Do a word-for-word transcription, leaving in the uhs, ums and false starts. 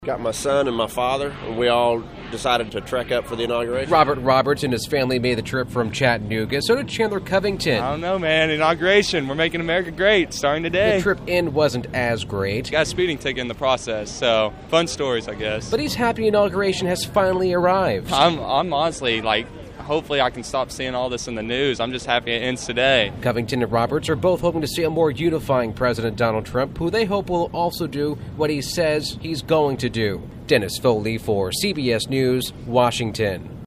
Got my son and my father, and we all decided to trek up for the inauguration. Robert Roberts and his family made the trip from Chattanooga. So did Chandler Covington. I don't know, man. Inauguration. We're making America great, starting today. The trip in wasn't as great. Got a speeding ticket in the process, so fun stories, I guess. But he's happy inauguration has finally arrived. I'm, I'm honestly, like, hopefully I can stop seeing all this in the news. I'm just happy it ends today. Covington and Roberts are both hoping to see a more unifying President Donald Trump, who they hope will also do what he says he's going to do. Dennis Foley for C B S News, Washington.